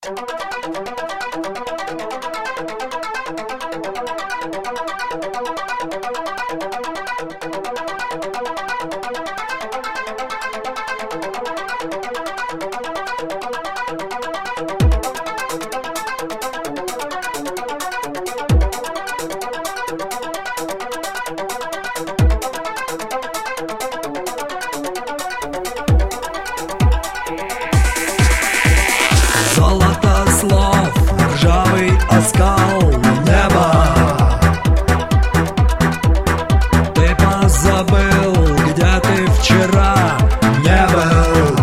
Золото слов, ржавый оскал неба. Ты позабыл, где ты вчера не был.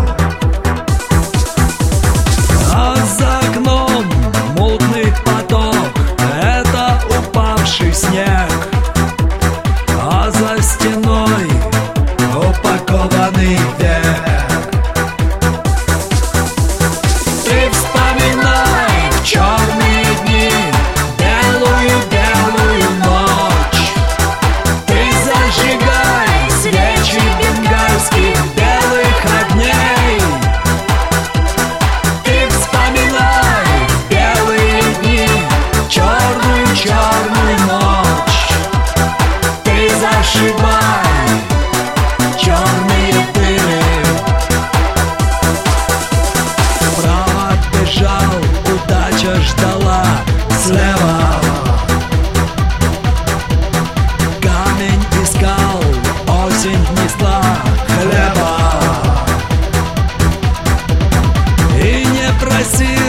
А за окном мутный поток — это упавший снег. А за стеной упакованный век. Ты вспоминай черные дни, белую-белую ночь. Ты зажигай свечи бенгальских белых огней. Ты вспоминай белые дни, черную-черную ночь. Ты зашивай черные дыры. Вправо бежал, удача ждала слева. Камень искал, осень несла хлеба. И не проси